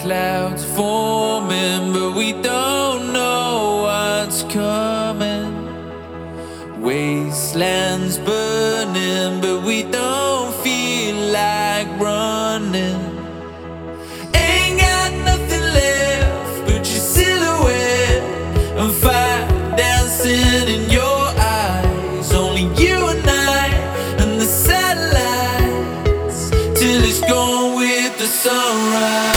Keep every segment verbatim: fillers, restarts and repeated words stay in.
clouds forming, but we don't know what's coming. Wastelands burning, but we don't feel like running. Ain't got nothing left but your silhouette and fire dancing in your eyes. Only you and I and the satellites till it's gone with the sunrise.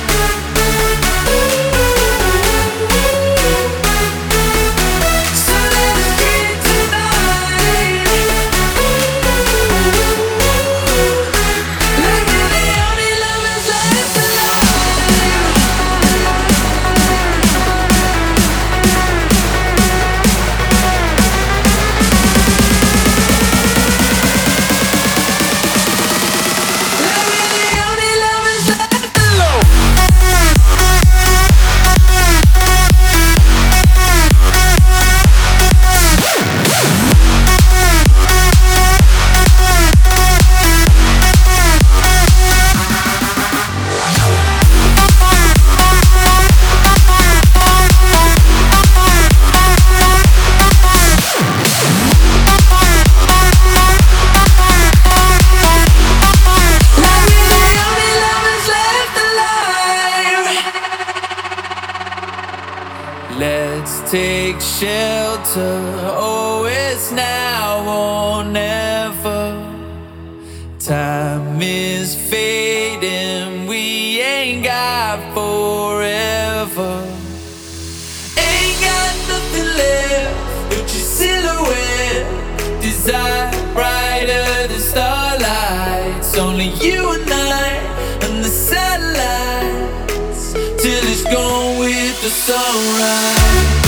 Let's take shelter, oh it's now or never. Time is fading, we ain't got forever. Ain't got nothing left but your silhouette, desire brighter than starlights. Only you and I and the satellites till it's gone with the sunrise.